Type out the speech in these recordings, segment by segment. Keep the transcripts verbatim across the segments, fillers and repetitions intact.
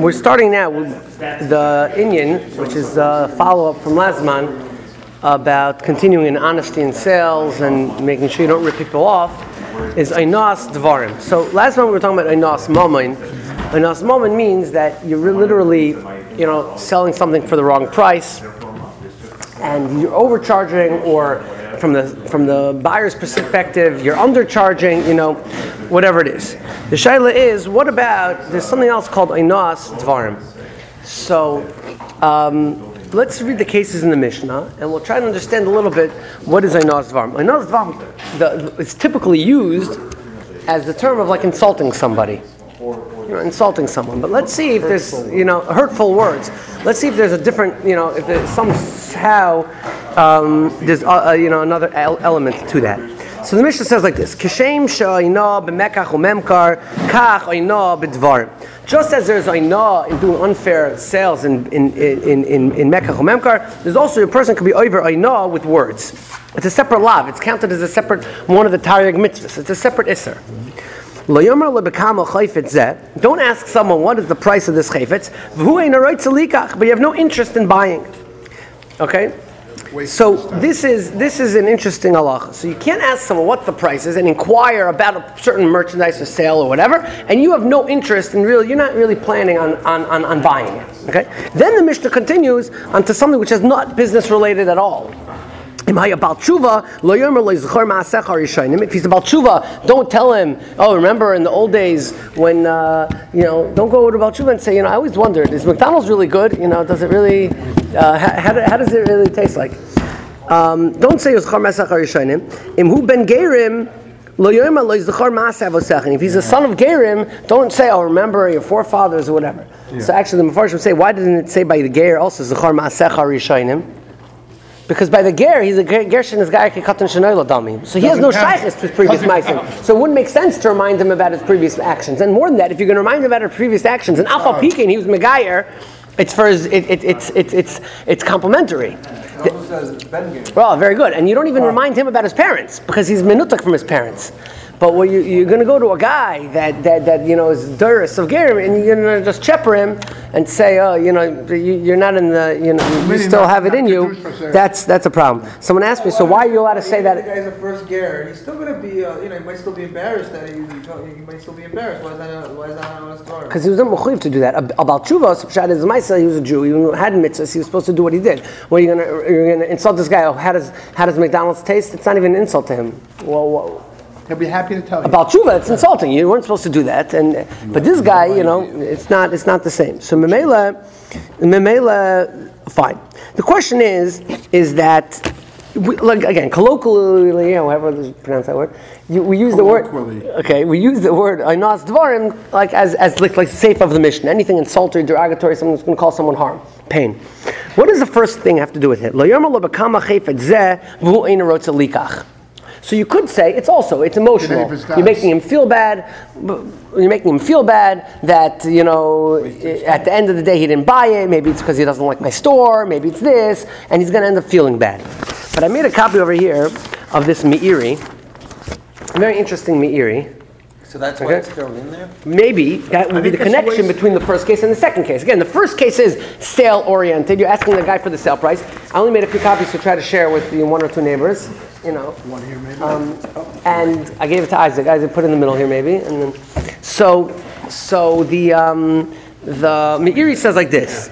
we're starting now with the Inyan, which is a follow-up from Lazman about continuing in honesty in sales and making sure you don't rip people off, is Einos Dvarim. So last time we were talking about Einos Momin. Einos Momin means that you're literally, you know, selling something for the wrong price, and you're overcharging, or from the from the buyer's perspective, you're undercharging, you know, whatever it is. The shaila is, what about, there's something else called Einos Dvarim. So, um, let's read the cases in the Mishnah, and we'll try to understand a little bit what is Einos Dvarim. Einos Dvarim, the, it's typically used as the term of like insulting somebody. You know, insulting someone. But let's see if there's, you know, hurtful words. Let's see if there's a different, you know, if there's somehow um, there's, uh, uh, you know, another el- element to that. So the Mishnah says like this: Kishem she'ayna b'mekach u'memkar, kach ayna b'dvarim. Just as there's ayna in doing unfair sales in in in in, in mekach u'memkar, there's also a person can be over ayna with words. It's a separate lav. It's counted as a separate one of the Taryag mitzvahs. It's a separate isser. Don't ask someone what is the price of this chayfetz, but you have no interest in buying. Okay? So this is this is an interesting halacha. So you can't ask someone what the price is and inquire about a certain merchandise or sale or whatever, and you have no interest in really, you're not really planning on, on, on, on buying it. Okay? Then the Mishnah continues onto something which is not business related at all. If he's about tshuva, don't tell him, oh, remember in the old days when, uh, you know, don't go to Baal Tshuva and say, you know, I always wondered, is McDonald's really good? You know, does it really, uh, how, how, how does it really taste like? Um, don't say, Imhu ben Gerim, if he's a son of Gerim, don't say, oh, remember your forefathers or whatever. Yeah. So actually, the Mefarshim say, why didn't it say by the Ger also, Zechar Ma'asecha Rishonim? Because by the ger, he's a gershon is guy katan shenoyla dami, so he has no shaykhis to his previous ma'asim. So it wouldn't make sense to remind him about his previous actions. And more than that, if you're going to remind him about his previous actions, and alpha pekin, he was megayer, it's for his, it, it, it's it's it's it's complementary. Well, very good. And you don't even remind him about his parents because he's menutak from his parents. But when you, you're going to go to a guy that, that, that you know is duris of gerim, and you're going to just chepper him and say, oh, you know, you, you're not in the, you know, you still have it in you. That's that's a problem. Someone asked me, so why are you allowed to say that? The guy's a first ger, he's still going to be, uh, you know, he might still be embarrassed that he, he might still be embarrassed. Why is that? Why is that not on his story? Because he was not mechuyev to do that. About tshuva, Pshat is Maisa, he was a Jew. He had mitzvahs. He was supposed to do what he did. Well, you're going to you're going to insult this guy. Oh, how does how does McDonald's taste? It's not even an insult to him. Well. well He'll be happy to tell you. About tshuva, it's insulting. You weren't supposed to do that, and but this guy, you know, it's not. It's not the same. So memela, memela, fine. The question is, is that, we, like again, colloquially, however you pronounce that word, you, we use the word. Okay, we use the word Einos Dvarim like as as like, like safe of the mission. Anything insulting, derogatory, something that's going to cause someone harm, pain. What does the first thing have to do with it? Lo yomer lo bekama chayfet zeh v'hu ein rotze likach. So you could say it's also it's emotional. You're making him feel bad. You're making him feel bad that, you know, at the end of the day he didn't buy it. Maybe it's because he doesn't like my store. Maybe it's this, and he's going to end up feeling bad. But I made a copy over here of this Meiri, very interesting Meiri. So that's why okay. It's thrown in there? Maybe that would be the connection between the first case and the second case. Again, the first case is sale-oriented. You're asking the guy for the sale price. I only made a few copies to try to share with you one or two neighbors. You know, one here maybe. Um, and I gave it to Isaac. Isaac put it in the middle here, maybe. And then, so, so the um, the Meiri says like this: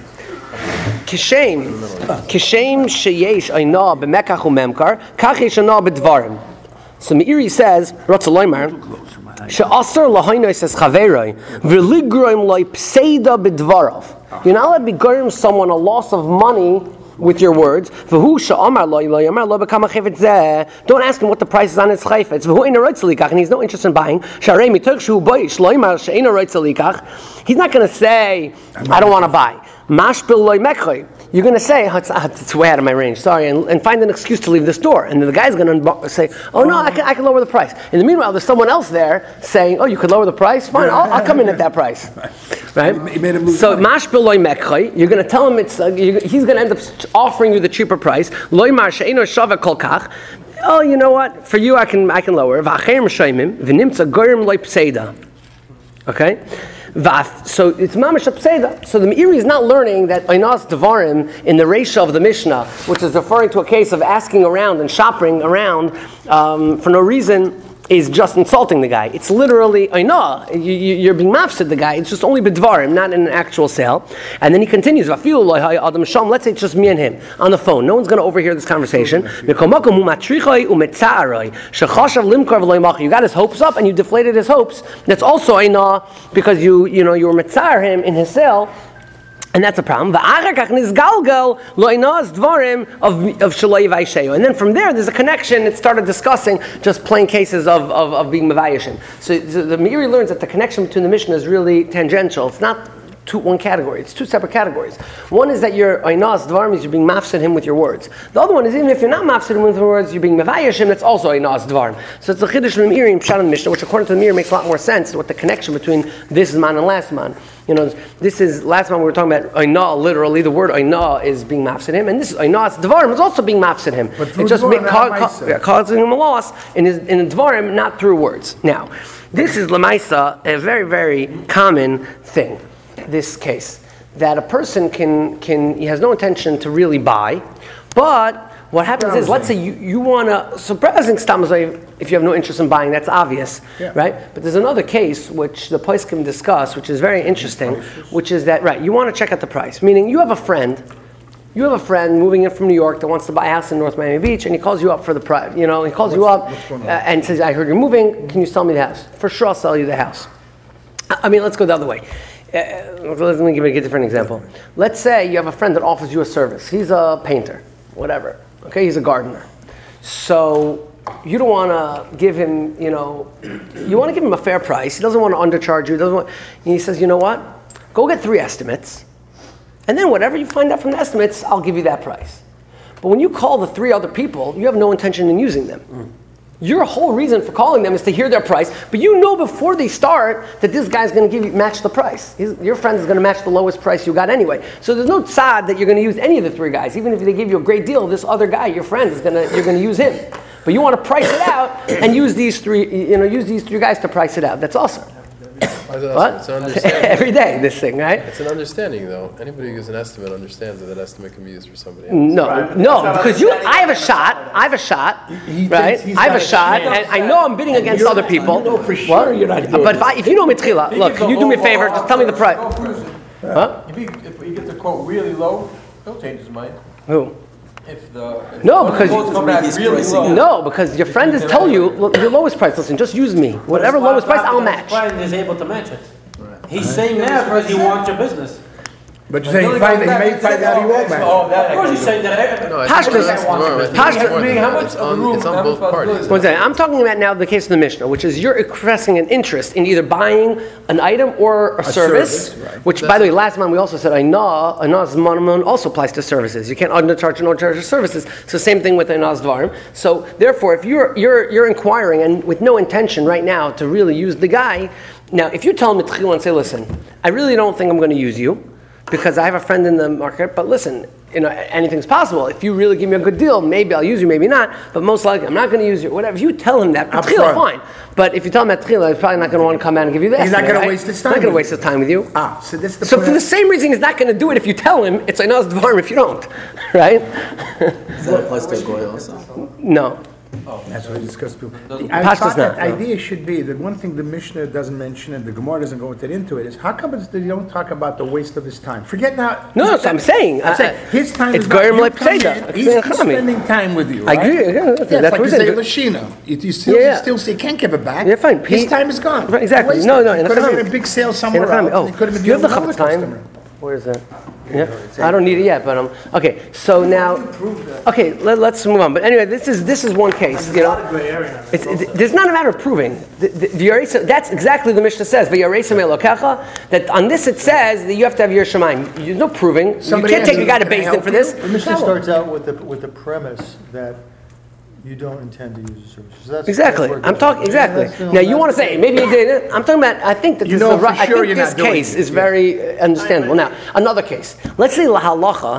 Kishem, kishem sheyesh ayna b'mekach u'memkar, kach yesh ayna b'dvarim. So Meiri says, Ratzaloymar. She'asar lahaynoi says chaveroi v'ligroim loy pseida b'dvarav. You're not allowed to be gorim someone a loss of money with your words. V'hu she'amar lo lo yamar lo bekama chayfetz zeh. Don't ask him what the price is on his chayfetz. V'hu ein roitz likach, and he's no interest in buying. Sharei mitoch shu boyish lo yamar she'ein roitz likach. He's not going to say, I don't want to buy. Mashpil loy mekhay. You're going to say, oh, it's, uh, it's way out of my range, sorry, and, and find an excuse to leave the store. And then the guy's going to say, oh no, I can, I can lower the price. In the meanwhile, there's someone else there saying, oh, you could lower the price? Fine, I'll, I'll come in at that price. Right? So, mashpil loy mekhay, you're going to tell him it's, uh, you, he's going to end up offering you the cheaper price. Loy mar she'eino shava kol kach. Oh, you know what? For you, I can I can lower. V'acherim shoymim v'nimtza gorim loy pseida. Okay? Vaf. So it's mamash apseda. So the Meiri is not learning that Einas Devarim in the ratio of the Mishnah, which is referring to a case of asking around and shopping around um, for no reason, is just insulting the guy. It's literally Eina. You, you, you're being mafsid the guy. It's just only b'dvarim, not in an actual sale. And then he continues. Let's say it's just me and him on the phone. No one's going to overhear this conversation. You got his hopes up and you deflated his hopes. That's also Eina because you you know you were mitzar him in his sale. And that's a problem. And then from there, there's a connection. It started discussing just plain cases of, of, of being mavayishim. So, so the Meiri learns that the connection between the Mishnah is really tangential. It's not two, one category. It's two separate categories. One is that you're Einas Dvarim, is you're being mafsid him with your words. The other one is even if you're not mafsid him with your words, you're being mavayishim, that's also Einas Dvarim. So it's a chiddush from Meiri and Pshat in the Mishnah, which according to the Meiri makes a lot more sense what the connection between this man and last man. You know, this is, last time we were talking about Eina, literally, the word Eina is being mafsid him, and this is Einas Dvarim is also being mafsid him. But through it's just Dvarim, make, ca- not ca- yeah, causing him a loss in his in the Dvarim, not through words. Now, this is Lamaisa, a very, very common thing, this case, that a person can, can he has no intention to really buy, but what happens is, let's say you, you want to, surprising stamazay, if you have no interest in buying, that's obvious, yeah. right? But there's another case which the poskim discuss, which is very interesting, which is that, right, you want to check out the price. Meaning, you have a friend, you have a friend moving in from New York that wants to buy a house in North Miami Beach, and he calls you up for the price. You know, he calls you up uh, and says, I heard you're moving, can you sell me the house? For sure, I'll sell you the house. I mean, let's go the other way. Uh, let me give you a different example. Let's say you have a friend that offers you a service. He's a painter, whatever. Okay, he's a gardener. So you don't want to give him, you know, you want to give him a fair price. He doesn't want to undercharge you. He doesn't want. And he says, you know what? Go get three estimates, and then whatever you find out from the estimates, I'll give you that price. But when you call the three other people, you have no intention in using them. Mm. Your whole reason for calling them is to hear their price, but you know before they start that this guy's going to give you match the price. He's, your friend is going to match the lowest price you got anyway. So there's no tzad that you're going to use any of the three guys. Even if they give you a great deal, this other guy, your friend, is going to you're going to use him. But you want to price it out and use these three, you know, use these three guys to price it out. That's awesome. What? It's an understanding. Every day, this thing, right? It's an understanding, though. Anybody who gives an estimate understands that that estimate can be used for somebody else. No, Right. no, That's because you, I have a shot. I have a shot, He right? thinks he's I have a got a shot, chance. and I know I'm bidding against other people. You know for What? sure you're not doing But if, I, if you know Mitchila, look, can you do me a favor? Just tell me the price. Huh? If he, if he gets a quote really low, he'll change his mind. Who? If the if No, the because quotes you- come back He's really pricing low. No, because your friend is telling you look, your lowest price. Listen, just use me. Whatever lowest price, I'll match. Client is able to match it. He's saying that because he wants your business. But you're saying, he find- he may find out he won't match. Oh, that Of course, he's saying that. No, I Pashtus- think that's tomorrow. It's Pashtus- more than Meaning how that. much It's of the on, room- it's how on much both of the parties. room- One second. I'm talking about now the case of the Mishnah, which is you're expressing an interest in either buying an item or a, service, service, right. which, by the way, last month we also said Ainah, Ainah's monomon also applies to services. You can't undercharge and overcharge your services. So same thing with Ainah's Dvarim. So therefore, if you're, you're, you're inquiring and with no intention right now to really use the guy, now if you tell him Mitchila and say, listen, I really don't think I'm going to use you because I have a friend in the market, but listen, you know, anything's possible. If you really give me a good deal, maybe I'll use you, maybe not. But most likely, I'm not going to use you. Whatever. If you tell him that, Up Tchila, front. fine. But if you tell him that Tchila, he's probably not going to want to come out and give you that. He's not gonna right? waste his He's time not going to with waste his time with you. Ah, so this is the So point. for the same reason, he's not going to do it if you tell him. It's Einah's Dvarim if you don't, right? Does that apply to a goy also? No. That's what we discussed before. Pashtus I thought not, that no. idea should be that one thing the Mishnah doesn't mention and the Gemara doesn't go into it is how come it's that you don't talk about the waste of his time? Forget now. No, that's what I'm saying. I'm I- saying his time it's is not. Goyim You like come Peseda. in, He's, It's he's Chami. spending time with you. I Right? agree. Yeah, that's- Yeah, that's it's like what you we say said. Lashina. You, you still, Yeah, yeah. you still you can't give it back. Yeah, fine. His He- time is gone. Right, exactly. Wasted. No, no, He in could have Chami. made a big sale In somewhere the else. Oh, He could have been do you have the dealing with Chafetz another time? customer. Where is it? Yeah, I don't need it yet, but um. Okay, so now, okay, let, let's move on. But anyway, this is this is one case. You know, it's, it's, there's not a matter of proving. The, the, the Yaresa- that's exactly the Mishnah says. But Yaresa Me'elokecha, that on this it says that you have to have your Shemaim. There's no proving. Somebody you can't take a asks, guy to "Can I Beis Din help for you?" this. The Mishnah No. starts out with the, with the premise that you don't intend to use the service. So that's, Exactly. that's where it I'm goes. talking exactly. That's the- Now you that's want to the- say maybe you did it. I'm talking about. I think that You this know is a, for I sure think you're this not doing case it, is yeah. very uh, understandable. Now another case. Let's say la halacha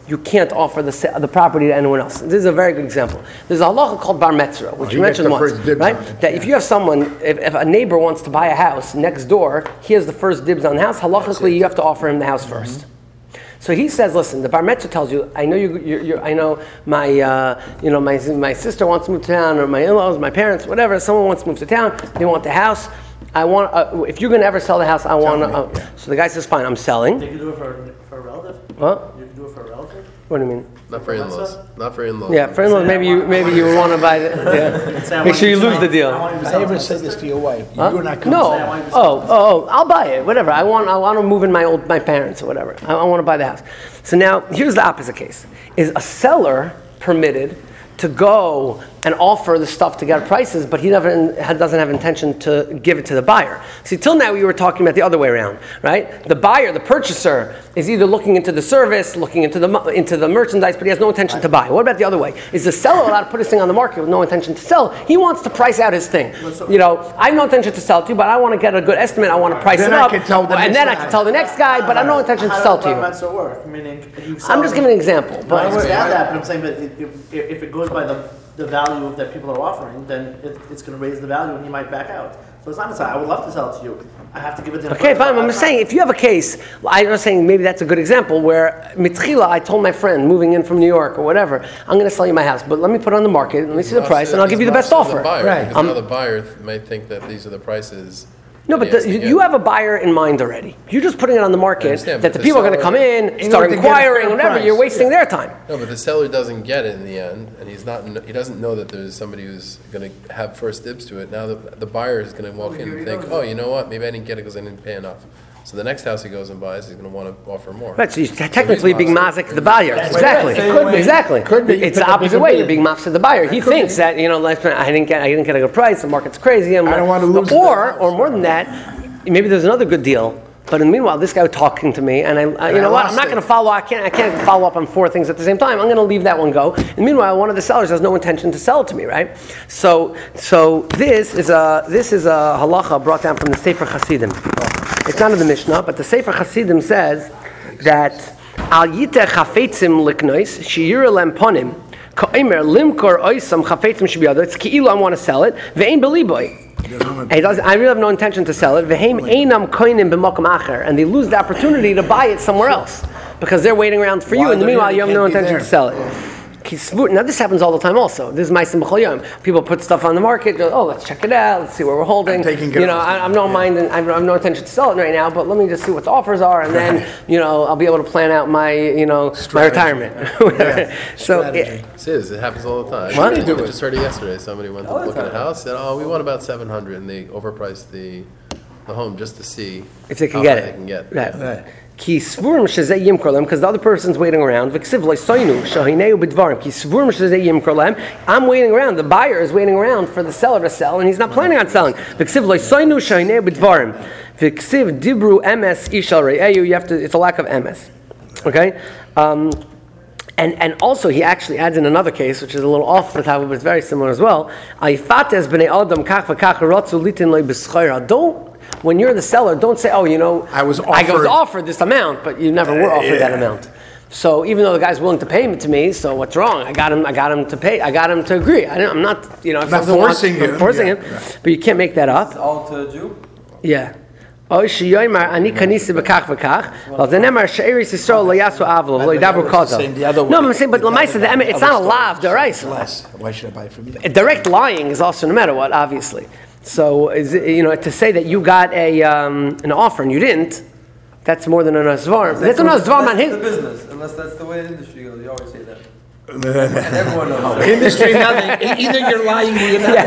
you can't offer the sa- the property to anyone else. This is a very good example. There's a halacha called bar metzra, which he you gets mentioned the once, first dibs right? on it, That yeah. if you have someone, if, if a neighbor wants to buy a house next door, he has the first dibs on the house. Halachically, you have to offer him the house first. So he says, listen, the bar mitzvah tells you, I know you, you, you I know my, uh, you know, my my sister wants to move to town, or my in-laws, my parents, whatever. Someone wants to move to town. They want the house. I want. Uh, if you're going to ever sell the house, I want. to uh, So the guy says, fine, I'm selling. You can do it for, for a relative? What? You can do it for a relative? What do you mean? Not for in-laws, not for in-laws. Yeah, for in-laws, maybe you maybe you would want to buy the. Yeah. Make sure you lose the deal. I ever said this to your wife, Huh? you're not No. coming. Oh, oh, oh, I'll buy it. Whatever. I want. I want to move in my old my parents or whatever. I, I want to buy the house. So now here's the opposite case: is a seller permitted to go and offer the stuff to get prices, but he never doesn't have intention to give it to the buyer. See, till now we were talking about the other way around, right? The buyer, the purchaser, is either looking into the service, looking into the mo- into the merchandise, but he has no intention to buy. What about the other way? Is the seller allowed to put his thing on the market with no intention to sell? He wants to price out his thing. You know, I have no intention to sell to you, but I want to get a good estimate. I want to price Then it I up, can tell the and next then I guy. can tell the next guy, but I have no intention to sell to you. How does the work? Meaning, you I'm just giving an example, I but understand that, but I'm saying that if, if, if it goes by the, the value that people are offering, then it, it's going to raise the value and he might back out. So it's not necessarily, I would love to sell it to you. I have to give it to him. okay, first, fine. but I'm just saying, if you have a case, I was saying maybe that's a good example where mitchila, I told my friend moving in from New York or whatever, I'm going to sell you my house, but let me put it on the market, let me see the price, and I'll give you the best offer. Right. Because Um, now the buyer th- might think that these are the prices. No, that but he has the, to you get. you have a buyer in mind already. You're just putting it on the market understand, that but the the people are going to seller- come in, In start order to get a inquiring, fair whatever. price, You're wasting their time. No, but the seller doesn't get it in the end, and he's not. kn- He doesn't know that there's somebody who's going to have first dibs to it. Now the, the buyer is going to walk in and think, oh, you know what? Maybe I didn't get it because I didn't pay enough. So the next house he goes and buys, he's going to want to offer more. Right, so you're technically he's being mazik. mazik the buyer. Exactly. right. Could be. Exactly. Could be. It's the Pick a opposite bigger way. bid. You're being mafsed the buyer. He thinks that, you know, like, I didn't get I didn't get a good price, the market's crazy. I'm I don't not- wanna lose Or, the- or more than that, maybe there's another good deal. But in the meanwhile, this guy was talking to me, and I, I you I know what? I'm lost not it. going to follow. I can't. I can't follow up on four things at the same time. I'm going to leave that one go. And meanwhile, one of the sellers has no intention to sell it to me, right? So, so this is a this is a halacha brought down from the Sefer Hasidim. It's not in the Mishnah, but the Sefer Hasidim says that al yiteh chafetzim liknois sheyira lem ponim ka'omer limkor oisam chafetzim shebiyado. It's ki'ilu I want to sell it ve'ein beliboy. And he doesn't, I really have no intention to sell it. Ve'hem einam koinim b'makom acher, and they lose the opportunity to buy it somewhere else because they're waiting around for you. Why In the they're meanwhile, here, you have they no can't be intention there. to sell it. Kisvut- Now this happens all the time. Also, this is ma'asim b'chol yom. People put stuff on the market. Go, oh, let's check it out. Let's see what we're holding. I'm taking care you know, of I, I'm no mind. And I have no intention to sell it right now. But let me just see what the offers are, and then you know I'll be able to plan out my you know my Strategy. retirement. Yeah. So. Strategy. It, It is. It happens all the time. What? I Do just heard it yesterday. Somebody went to look at a house. Said, "Oh, we want about seven hundred," and they overpriced the the home just to see if they can how get high it. They can get. Right. Yeah. Right. Ki svurim shezeh yimkor lem, because the other person's waiting around. V'ksiv lo'soinu shahineu b'dvarim. Ki svurim shezeh yimkor lem. I'm waiting around. The buyer is waiting around for the seller to sell, and he's not planning on selling. V'ksiv lo'soinu shahineu b'dvarim. V'ksiv dibru emes ishal re'eyu. You have to. It's a lack of emes. Okay. Um, And and also he actually adds in another case, which is a little off the top, but it's very similar as well. Aifates b'nei adam kach v'kach rotzu litin loy b'schayra. Don't, when you're the seller, don't say, oh, you know, I was I was offered- offered this amount, but you never were offered that yeah. amount. So even though the guy's willing to pay it to me, so what's wrong? I got him. I got him to pay. I got him to agree. I didn't, I'm not, you know, if Not someone wants- forcing I'm him, forcing yeah, him. right. But you can't make that up. All to Jew? Yeah. Oy shiyoymar ani kanisi b'kach v'kach. Well, the nemar she'eris Yisrael lo yasu avlo v'lo yidabru kozo. Same the other way. No, I'm saying, but The l'maisa, the emet, it's not a lav, deraisa. Less. Why should I buy it from you? Direct lying is also no matter what, obviously. So, is it, you know, to say that you got a um, an offer and you didn't, that's more than an asvar. That's an asvar on That's the his. business, unless that's the way the industry goes, you always say that. And everyone knows that. Industry, nothing. Either you're lying or you're not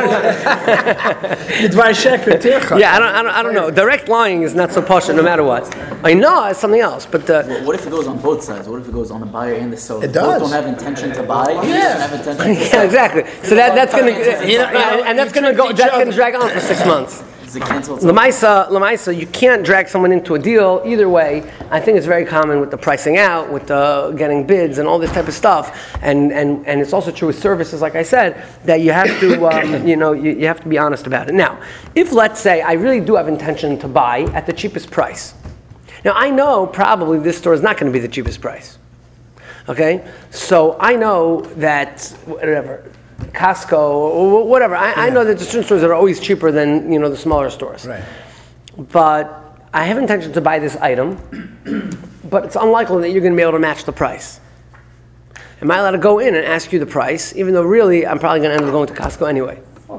lying. Dvar sheker tircha. Yeah, I don't, I don't, I don't know. Direct lying is not so posh, no matter what. I know it's something else, but uh, Well, what if it goes on both sides? What if it goes on the buyer and the seller? It Both does. don't have intention to buy. He doesn't have intention to yeah, sell. exactly. So that that's gonna, You know, and, and that's gonna go, that's gonna drag on for six months. It's a cancel. itself. Lamaisa, Lamaisa, you can't drag someone into a deal either way. I think it's very common with the pricing out, with the getting bids and all this type of stuff. And and, and it's also true with services, like I said, that you have to, um, you know, you, you have to be honest about it. Now, if let's say I really do have intention to buy at the cheapest price. Now I know probably this store is not going to be the cheapest price. Okay, so I know that whatever, Costco or whatever. I, I know that the certain stores are always cheaper than you know the smaller stores. Right. But I have intention to buy this item, but it's unlikely that you're going to be able to match the price. Am I allowed to go in and ask you the price, even though really I'm probably going to end up going to Costco anyway?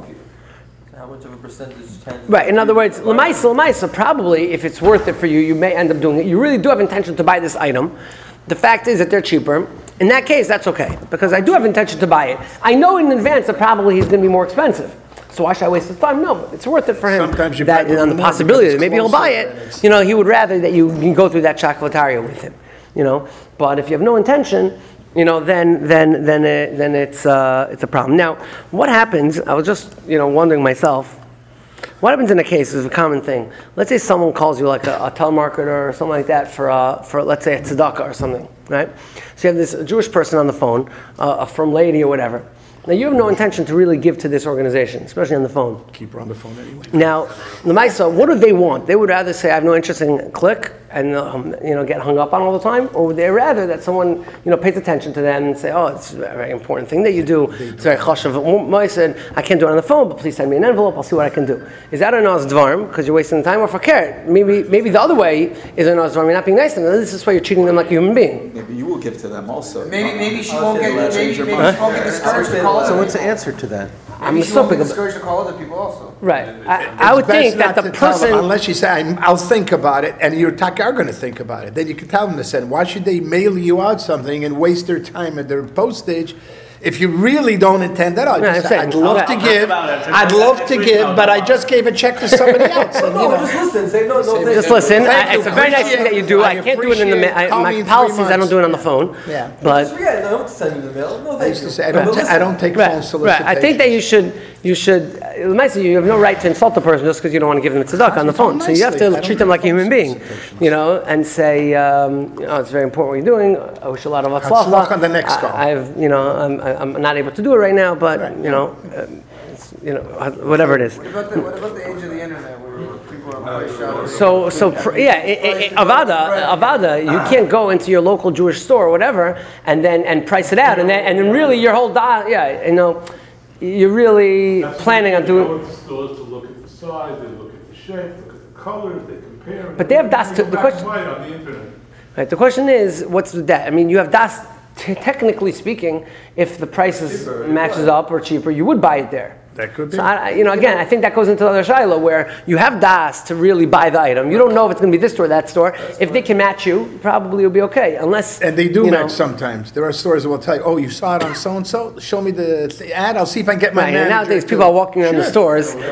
How much of a percentage can? Right. In other words, lemaisa, lemaisa, probably if it's worth it for you, you may end up doing it. You really do have intention to buy this item. The fact is that they're cheaper. In that case, that's okay because I do have intention to buy it. I know in advance that probably he's going to be more expensive. So why should I waste his time? No, it's worth it for him. Sometimes you that buy it on the more possibility because that it's maybe he'll closer buy and it. it's- You know, he would rather that you can go through that chocolataria with him. You know, but if you have no intention, you know, then then then it, then it's uh, it's a problem. Now, what happens? I was just you know wondering myself. What happens in a case is a common thing. Let's say someone calls you like a, a telemarketer or something like that for uh, for let's say a tzedakah or something, right? So you have this Jewish person on the phone, uh, a firm lady or whatever. Now you have no intention to really give to this organization, especially on the phone. Keep her on the phone anyway. Now, the Maisa, what do they want? They would rather say, I have no interest in click and um, you know get hung up on all the time, or would they rather that someone you know pays attention to them and say, oh, it's a very important thing that you do. It's very chashav. Maisa, I can't do it on the phone, but please send me an envelope. I'll see what I can do. Is that a nas dvarm because you're wasting the time, or for care? Maybe maybe the other way is a nas dvarm. You're not being nice to them. This is why you're treating them like a human being. Maybe you will give to them also. Maybe maybe she I'll won't say get that. maybe, maybe she won't get discouraged to call So other So what's the people. answer to that? I'm Maybe she won't get assuming. discouraged to call other people also. Right. I, I would It's best think that not the to tell them, person. unless you say, "I'm- I'll think about it, and your taka are going to think about it. Then you can tell them to send. Why should they mail you out something and waste their time at their postage? If you really don't intend that, I'd, Yeah, just, I'm saying, I'd love okay. to I'll think give. about it. I'd love to give, but I just gave a check to somebody else. And, you No, know, just listen. Say no, no. thank Just you. listen, Thank I, you. it's a very nice thing that you do. I, I can't do it in the, ma- I, appreciate it. Call me my in three policies, I don't months. do it on the phone. Yeah. But, Just forget. No, don't send me the mail. No, I thank used you. to say, I don't, But ta- I listen. don't take right, phone right, solicitations. I think that you should, you should, uh, Maisa, you have no right to insult the person just because you don't want to give them a tzedakah on the phone. So you have Nicely. I to don't treat them do like a human phone being, solicitations. you know, and say, um, you know, it's very important what you're doing. I wish you a lot of Hatzlach atzlacha. on the next call. I- I've, you know, I'm, I'm not able to do it right now, but, you know, um, it's, you know, whatever it is. What about the what about the age of the internet where people are price shopping? So, so pr- yeah, i- i- avada, avada. You can't go into your local Jewish store or whatever, and then and price it out, and then and then really your whole di- yeah, you know, you're really planning on They go doing. into stores to look at the size, they look at the shape, look at the colors, they compare. But they have das They to- go the black question- and white on the internet. Right. The question is, what's the that? I mean, you have das. T- technically speaking, if the prices Cheaper, matches up or cheaper, you would buy it there. That could be. So I, I- you know, again, I think that goes into the other shiloh where you have das to really buy the item. You don't know if it's going to be this store or that store. If they can match you, probably you'll be okay. Unless And they do you know, match sometimes. There are stores that will tell you, oh, you saw it on so-and-so? Show me the the ad, I'll see if I can get my Right, manager. and nowadays to-" people are walking around the Sure. stores and,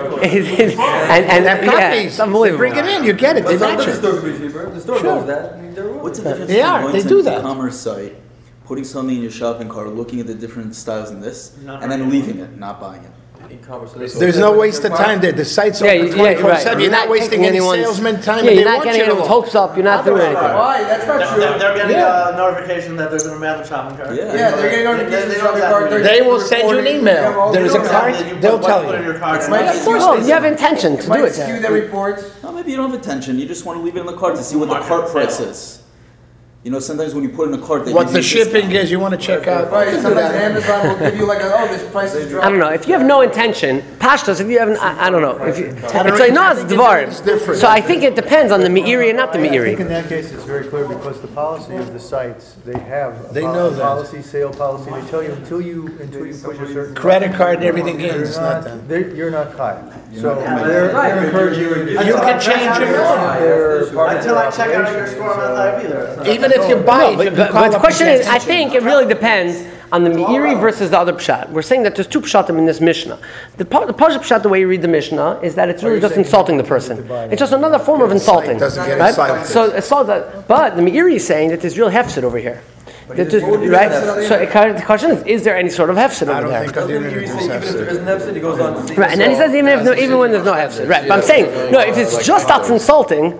and, and They have yeah, copies. it's They unbelievable. bring it in, you get it, they But some match of the it. store could be cheaper. The store knows that. I mean, they're wrong. What's the difference They between are, going they to do an that. e-commerce site, putting something in your shopping cart, looking at the different styles in this, Not and then leaving it, not buying it? E-commerce. There's no waste of time there, the site's Yeah, open you- yeah, twenty-four right. seven, you're not wasting taking any anyone's- salesman time, Yeah, and you're they not want getting you to anyone's look. hopes up. You're not doing anything. Why? That's not They're, true. they're, they're getting Yeah. a notification that there's an amount shopping cart. Yeah. Yeah, they're getting They- notifications they on know the that. card. They're They will send you an reporting, email. they have all There's the a notes. card, Then you they'll put- tell put it in you. your cart It's and my then- excuse. Oh, you have intention to It do might it. skew there. their reports. No, maybe you don't have attention. You just want to leave it in the cart to see what the cart price is. You know, sometimes when you put in a cart, they What give the you a shipping discount. is, you wanna check out. Right, You can do sometimes that. Amazon will give you like, a, oh, this price is dropped. I don't know. If you have no intention, pashtos. If you haven't, I, I don't know. If you, it's like no, it's It's dvar. different. So I think it depends on the meiri and not the I think in meiri. that case, it's very clear because the policy of the sites, they have a They pol- know that. policy, sale policy. They tell you until you, until you push a certain. Credit card and everything in, You're it's not not, that. they're- you're not high. So not committed. they're, Right, they're but encouraging you. you're- to- You can change your mind. They're part of Until their I check out of your operation, store, I'm not so- live either. Even if you buy it, you can But, call but the up question and is, say, I think it really depends on the meiri versus the other pshat. We're saying that there's two pshatim in this Mishnah. The, pa- the pasha pshat, the way you read the Mishnah, is that it's really just insulting the person. It's just another form of insulting. doesn't get right? insulted. So it's all that. But the meiri is saying that there's real hefset over here. That there's- won't even right? have- So it- the question is, is there any sort of hefset I over don't there? think on the Doesn't internet he say there's even if there that. isn't episode, he goes on to see. Right, and then he says even if no, even when there's no hefset. Right, but I'm saying no. If it's just that's insulting,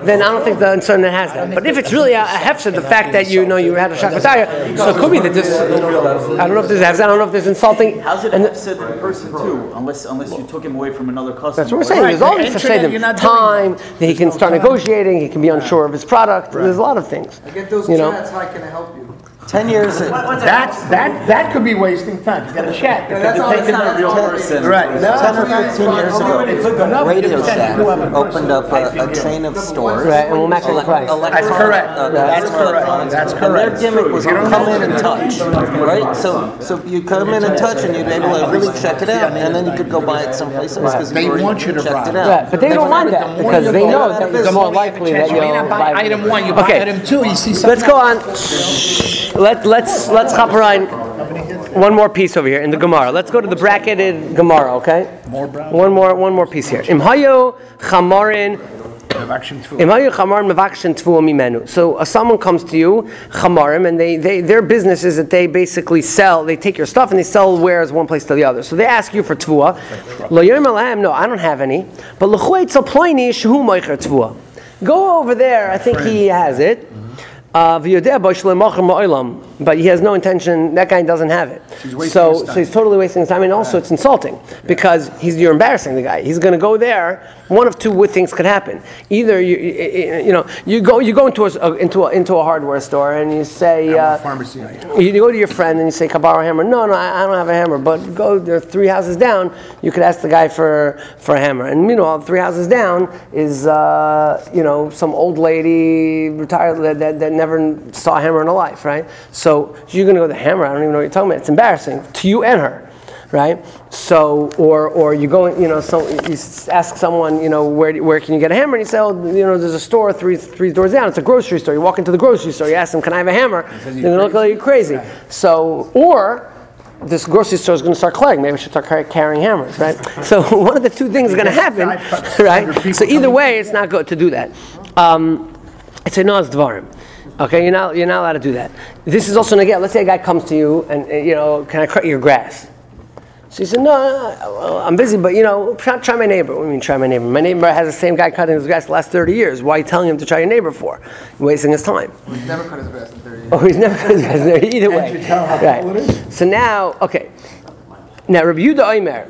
then I don't think the Insunan has that. But if it's really a, a hefsed, the fact that you know you had a shakataya, so it could be that this. I don't know if this is hefsed. I don't know if this is insulting. How's it And upset in person too? Unless unless you took him away from another customer. that's what we're saying. Right, There's always the to say internet, you're them not doing time that he can start negotiating. He can be unsure of his product. There's a lot of things. I get those You know? chats, how can I help you? Ten years. That, that, that could be wasting time. You got to chat. that's all- It's not a real person. Right. Ten or fifteen years ago, ago, Radio Shack opened up a, a chain of stores. Right, and we'll match the price. That's correct. Uh, That's consumer correct. electronics. That's And their correct. gimmick was You don't come know. in and touch, right? So, so you come in and touch, and you'd be able to really check it out, and then you could go buy it someplace else because They you've already want you to checked buy. it out. Right, but they don't mind that because they know that it's more likely that You may you'll not buy buy. item one, you buy Okay. item two, you see something. Let's go on. Let let's let's hop around. One more piece over here in the Gemara. Let's go to the bracketed Gemara. Okay. One more one more piece here. Imhayo chamarin. Imhayo chamarin mevakshin tfuah mimenu. So uh, someone comes to you, chamarim, and they, they their business is that they basically sell. They take your stuff and they sell wares one place to the other. So they ask you for tfuah. Lo yom alahem. No, I don't have any. But l'chuay tzalploini shehu moicher tfuah. Go over there. I think he has it. Uh, but he has no intention. That guy doesn't have it. So, so he's totally wasting his time, and also it's insulting because he's you're embarrassing the guy. He's going to go there. One of two things could happen. Either you, you know, you go you go into a into a, into a hardware store and you say uh, Pharmacy. you go to your friend and you say, "Can I borrow a hammer?" No, no, I, I don't have a hammer. But go there, three houses down. You could ask the guy for, for a hammer. And meanwhile, three houses down is uh, you know some old lady retired that, that, that never saw a hammer in her life, right? So you're going to go to the hammer. I don't even know what you're talking about. It's embarrassing to you and her, right? So or or you go, you know, so you ask someone, you know, where where can you get a hammer? And you say, oh, you know, there's a store three three doors down. It's a grocery store. You walk into the grocery store. You ask them, can I have a hammer? They're going to look like you crazy. So or this grocery store is going to start collecting. Maybe we should start car- carrying hammers, right? So one of the two things is going to happen, right? So either way, it's not good to do that. Um, it's a Noah's Dvarim. Okay, you're not you're not allowed to do that. This is also again. Let's say a guy comes to you and, and you know, can I cut your grass? So you said, no, no, no, I'm busy, but you know, try, try my neighbor. What do you mean try my neighbor? My neighbor has the same guy cutting his grass the last thirty years. Why are you telling him to try your neighbor for? You're wasting his time. He's never cut his grass in thirty years. Oh, he's never cut his grass there either way. Can't you tell how Right. tall it is? So now, okay. Now, Rabbi Yehuda Omer,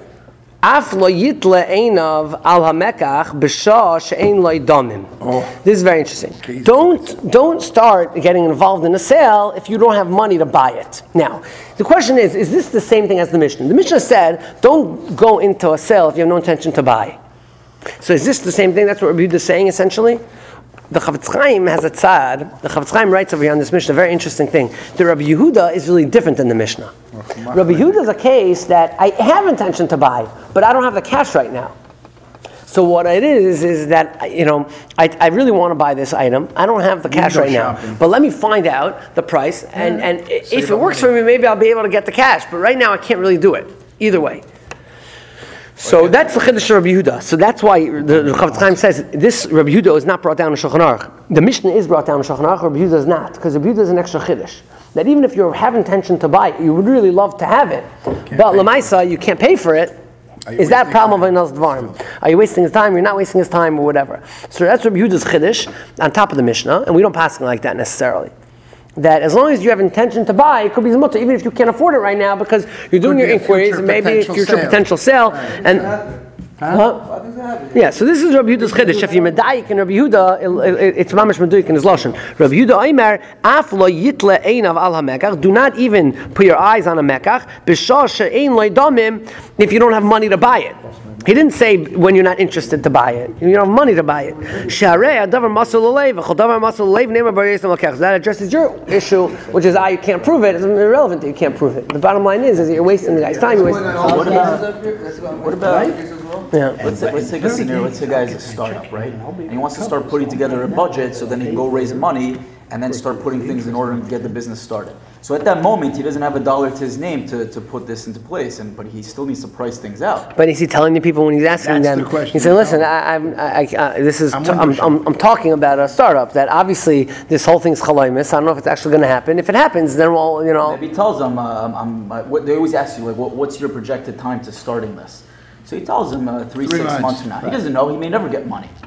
Af lo yitle einav al hamekach b'shah she'ein lo damim. This is very interesting. Don't don't start getting involved in a sale if you don't have money to buy it. Now, the question is: is this the same thing as the Mishnah? The Mishnah said, "Don't go into a sale if you have no intention to buy." So, is this the same thing? That's what Rabbi Yehuda is saying essentially. The Chavetz Chaim has a tzad. The Chavetz Chaim writes over here on this Mishnah a very interesting thing. The Rabbi Yehuda is really different than the Mishnah. Rabbi Yehuda is a case that I have intention to buy, but I don't have the cash right now. So what it is is that you know I, I really want to buy this item. I don't have the cash right now, but let me find out the price, and, and if it works for me, maybe I'll be able to get the cash. But right now, I can't really do it either way. So that's the Chiddush of Rabbi Yehuda. So that's why the, the Chavetz Chaim says this Rabbi Yehuda is not brought down in Shulchan Aruch. The Mishnah is brought down in Shulchan Aruch. Rabbi Yehuda is not, because Rabbi Yehuda is an extra Chiddush. That even if you have intention to buy it, you would really love to have it, but Lamaisa, you can't pay for it. Is that a problem of Einos Dvarim? Are you wasting his time? You're not wasting his time, or whatever. So that's Rabbi Yehuda's Chiddush on top of the Mishnah, and we don't pass it like that necessarily. That as long as you have intention to buy, it could be zmuta, even if you can't afford it right now, because you're doing your inquiries, and maybe a future potential sale, and. Huh? Yeah, so this is Rabbi Yehuda's Chiddush. If you're medayik in Rabbi Yehuda, it, it, it's mamash medayik in his lashon. Rabbi Yehuda Omer, af lo yitle einav al hamekach. Do not even put your eyes on a mekach. B'shah she'ein lo damim. If you don't have money to buy it. He didn't say when you're not interested to buy it. You don't have money to buy it. Sharei adavar masul alev, v'chol davar masul alev ne'emar bar yisam lakach. That addresses your issue, which is I you can't prove it. It's irrelevant that you can't prove it. The bottom line is, is that you're wasting the guy's time. You're wasting. What about? What about? Yeah. Let's, let's take a scenario. Let's say a guy's a startup, right? And he wants to start putting together a budget so then he can go raise money and then start putting things in order to get the business started. So at that moment, he doesn't have a dollar to his name to, to put this into place, and but he still needs to price things out. But is he telling the people when he's asking That's them? the question. He said, "Listen, I, I'm, I, I, uh, this is, I'm t- I'm, wondering. I'm, I'm talking about a startup that obviously this whole thing's chalaymis. I don't know if it's actually going to happen. If it happens, then we'll, you know." Maybe he tells them, uh, I'm, uh, what, they always ask you, like, what, what's your projected time to starting this? So he tells them uh, three, Three six months. months from now. He doesn't know. He may never get money.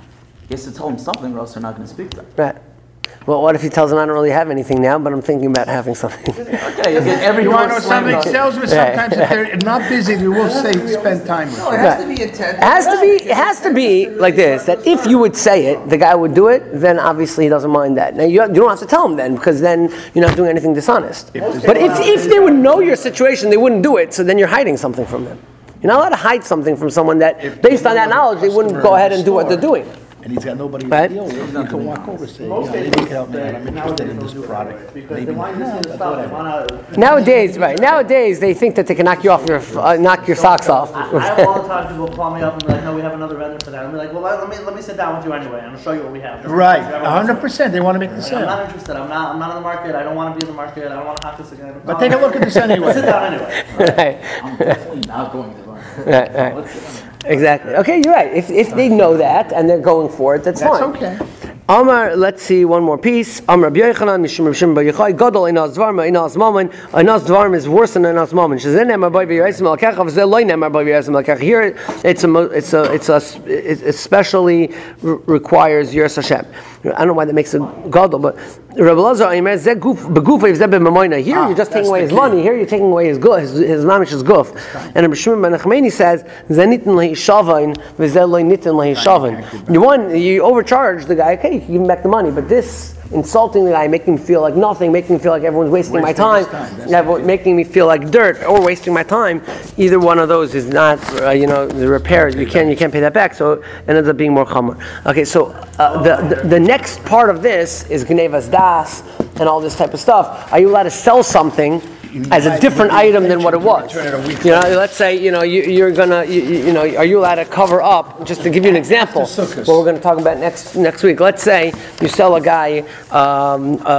He has to tell him something, or else they're not going to speak to him. Right. Well, what if he tells him I don't really have anything now, but I'm thinking about having something? Okay, you get every You want to know slammed something? up. Salesmen, sometimes if they're not busy, they will say, spend time with No, you. it has to be intent. It has to be. It has to be like this. That if you would say it, the guy would do it. Then obviously he doesn't mind that. Now you, you don't have to tell him then, because then you're not doing anything dishonest. But if if they would know your situation, they wouldn't do it. So then you're hiding something from them. You're not allowed to hide something from someone that, based on that knowledge, they wouldn't go ahead and do what they're doing. And he's got nobody Right. to deal with, you can walk over and say, you know, Most maybe you cases, can help me out, I'm they- interested in nowadays this they'll do it product. Because Maybe they want you to not. see the stuff, they want to. Nowadays, right? Nowadays, they think that they can knock you off your uh, knock your socks off. I, I have all the time people call me up and be like, no, we have another vendor for that. I'm like, well, let me let me sit down with you anyway. I'm gonna show you what we have. Just Right, because you a have hundred percent, they want to make the I'm sale. not interested. I'm not. I'm not in the market. I don't want to be in the market. I don't want to hack this again. But take a look at this anyway. Sit down anyway. Right. I'm definitely not going to buy. Right, right. Exactly. Okay, you're right. If if they know that and they're going for it, that's, That's fine. okay. Amar, let's see one more piece. Amar Rabbi Yochanan, Mishum Rabbi Shimon bar Yochai, Gadol Einas Dvarma, Einas Mammon. Einas Dvarma is worse than Einas Mammon. Shezen Nemar B'Yei V'Yiraysim L'Kach, V'Zeh Lo Nemar B'Yei V'Yiraysim L'Kach. Here, it's a, mo- it's a, it's a, it especially re- requires Yiras Hashem. I don't know why that makes it Gadol, but Rabbi Lazar Aimer Zeh Guf B'Gufay V'Zeh B'Mamoina. Here, Ah, you're just taking that's away the his key. money. Here, you're taking away his guf, his, his mamish's guf. And Rabbi Shimon ben Nachmani says, Zeh Nitin L'Hishavain V'Zeh Lo Nitin L'Hishavain. You want, you overcharge the guy. Okay, you can give him back the money. But this insulting the guy, making me feel like nothing, making me feel like everyone's wasting, my Wasting time, his time, that's yeah, making me feel like dirt or wasting my time. Either one of those is not, uh, you know, the repair. You can't, you can't pay that back. So it ends up being more chomer. Okay, so uh, the, the the next part of this is gnevas das and all this type of stuff. Are you allowed to sell something as a different item than what it was? You know, let's say, you know, you, you're gonna, you, you know, are you allowed to cover up? Just to give you an example, what we're going to talk about next next week. Let's say you sell a guy um, a,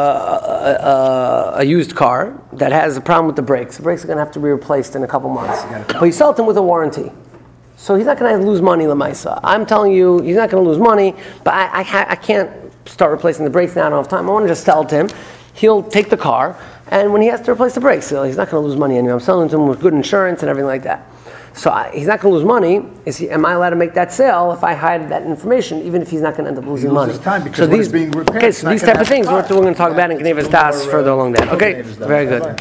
a, a, a used car that has a problem with the brakes. The brakes are going to have to be replaced in a couple months, but you sell it to him with a warranty. So he's not going to lose money, Lamaisa. I'm telling you, he's not going to lose money, but I, I, ha- I can't start replacing the brakes now. I don't have time. I want to just sell it to him. He'll take the car, and when he has to replace the brakes, he's not going to lose money anyway. I'm selling it to him with good insurance and everything like that. So I, he's not going to lose money. Is he, am I allowed to make that sale if I hide that information, even if he's not going to end up losing money? loses time because so when these, it's being repaired, okay, it's so not these gonna type of have things the we're, car. we're going to talk about in Gnevas Das further along that. Okay, very good.